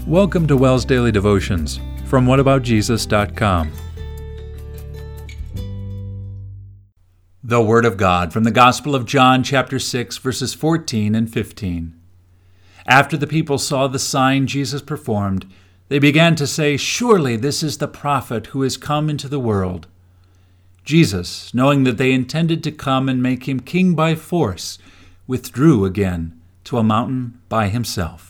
Welcome to WELS Daily Devotions from whataboutjesus.com. The Word of God from the Gospel of John, chapter 6, verses 14 and 15. After the people saw the sign Jesus performed, they began to say, "Surely this is the prophet who has come into the world." Jesus, knowing that they intended to come and make him king by force, withdrew again to a mountain by himself.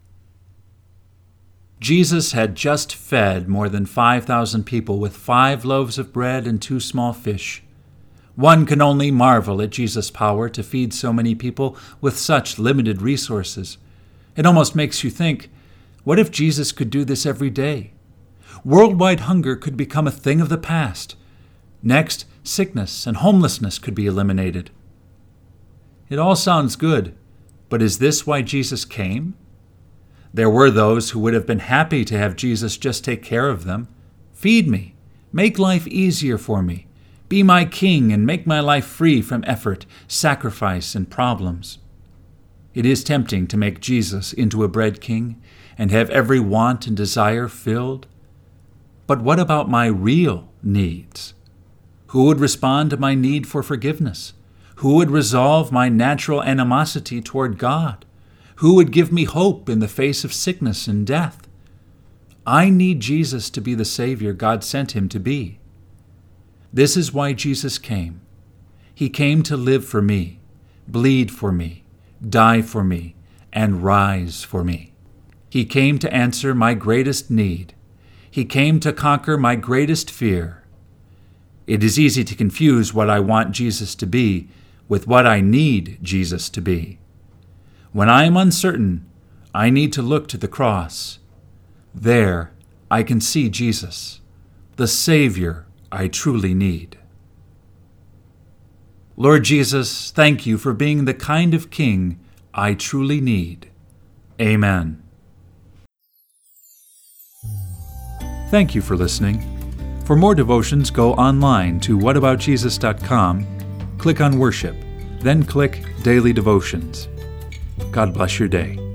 Jesus had just fed more than 5,000 people with 5 loaves of bread and 2 small fish. One can only marvel at Jesus' power to feed so many people with such limited resources. It almost makes you think, what if Jesus could do this every day? Worldwide hunger could become a thing of the past. Next, sickness and homelessness could be eliminated. It all sounds good, but is this why Jesus came? There were those who would have been happy to have Jesus just take care of them. Feed me, make life easier for me, be my king and make my life free from effort, sacrifice, and problems. It is tempting to make Jesus into a bread king and have every want and desire filled. But what about my real needs? Who would respond to my need for forgiveness? Who would resolve my natural animosity toward God? Who would give me hope in the face of sickness and death? I need Jesus to be the Savior God sent him to be. This is why Jesus came. He came to live for me, bleed for me, die for me, and rise for me. He came to answer my greatest need. He came to conquer my greatest fear. It is easy to confuse what I want Jesus to be with what I need Jesus to be. When I am uncertain, I need to look to the cross. There, I can see Jesus, the Savior I truly need. Lord Jesus, thank you for being the kind of King I truly need. Amen. Thank you for listening. For more devotions, go online to whataboutjesus.com, click on Worship, then click Daily Devotions. God bless your day.